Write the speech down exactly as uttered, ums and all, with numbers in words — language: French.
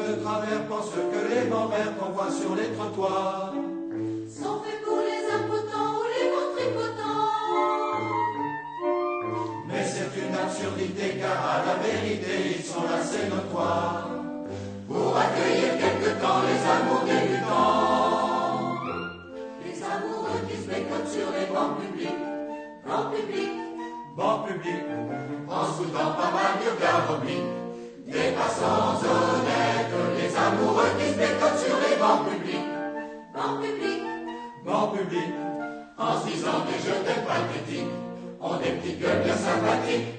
de travers pensent que les bancs-verts qu'on voit sur les trottoirs sont faits pour les impotents ou les ventripotents. Mais c'est une absurdité car à la vérité ils sont assez notoires pour accueillir quelque temps les amours débutants. Les amoureux qui se bécotent sur les bancs publics, bancs publics, bancs publics, en soudant pas mal de obliques. Des passants honnêtes, les amoureux qui se bécotent sur les bancs publics, bancs publics, bancs publics, en se disant des jeux de pathétiques, ont des petites gueules bien sympathiques.